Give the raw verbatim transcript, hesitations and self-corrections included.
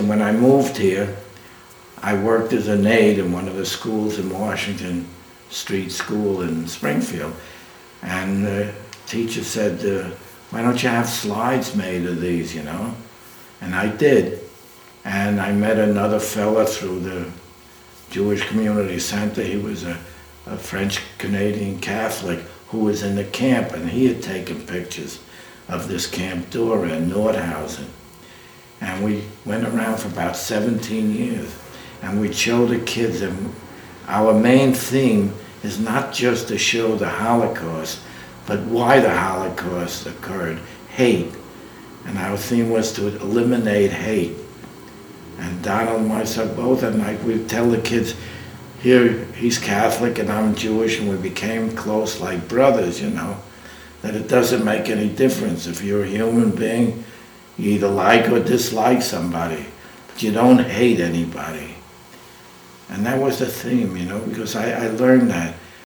said, when I moved here, I worked as an aide in one of the schools in Washington Street School in Springfield. And the teacher said, uh, why don't you have slides made of these, you know? And I did. And I met another fella through the Jewish Community Center. He was a, a French-Canadian Catholic who was in the camp, and he had taken pictures of this Camp Dora in Nordhausen. And we went around for about seventeen years, and we'd show the kids, and our main theme is not just to show the Holocaust, but why the Holocaust occurred, hate. And our theme was to eliminate hate. And Donald and myself both, and like we'd tell the kids, here he's Catholic and I'm Jewish, and we became close like brothers, you know, that it doesn't make any difference. If you're a human being, you either like or dislike somebody, but you don't hate anybody. And that was the theme, you know, because I, I learned that.